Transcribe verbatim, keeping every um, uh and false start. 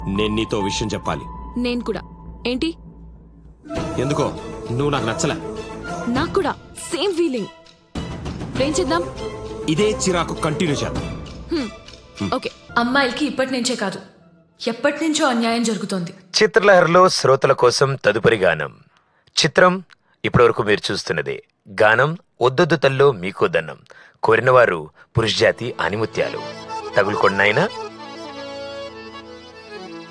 నేను నీతో విషయం చెప్పాలి. నేను కూడా. ఏంటి? ఎందుకో నువ్వు నాకు నచ్చలే. నాకు కూడా సేమ్ ఫీలింగ్. ఏం చేద్దాం? ఇదే చిరాకు కంటిన్యూ చేద్దాం. ఓకే. అమ్మాయిలకి ఇప్పటి నుంచే కాదు, ఎప్పటి నుంచో అన్యాయం జరుగుతోంది. చిత్రలహరిలో శ్రోతల కోసం తదుపరి గానం. చిత్రం ఇప్పటివరకు మీరు చూస్తున్నదే. గానం ఒద్దొద్దు తల్లో మీకో దన్నం. కోరినవారు పురుష జాతి ఆనిముత్యాలు. తగులుకొండైనా